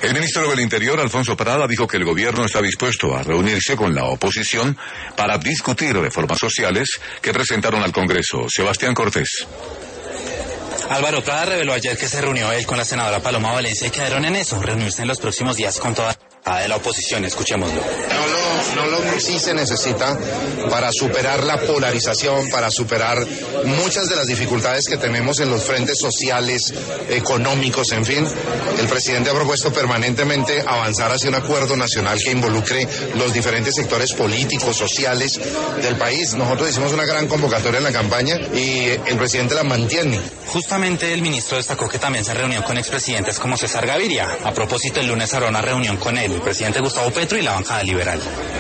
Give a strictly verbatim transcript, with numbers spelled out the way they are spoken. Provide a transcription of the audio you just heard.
El ministro del Interior, Alfonso Prada, dijo que el gobierno está dispuesto a reunirse con la oposición para discutir reformas sociales que presentaron al Congreso. Sebastián Cortés. Álvaro Prada reveló ayer que se reunió él con la senadora Paloma Valencia y quedaron en eso, reunirse en los próximos días con toda de la oposición. Escuchémoslo. No lo, no lo que sí se necesita para superar la polarización, para superar muchas de las dificultades que tenemos en los frentes sociales, económicos, en fin. El presidente ha propuesto permanentemente avanzar hacia un acuerdo nacional que involucre los diferentes sectores políticos, sociales del país. Nosotros hicimos una gran convocatoria en la campaña y el presidente la mantiene. Justamente el ministro destacó que también se reunió con expresidentes como César Gaviria. A propósito, el lunes habrá una reunión con él, el presidente Gustavo Petro y la bancada liberal.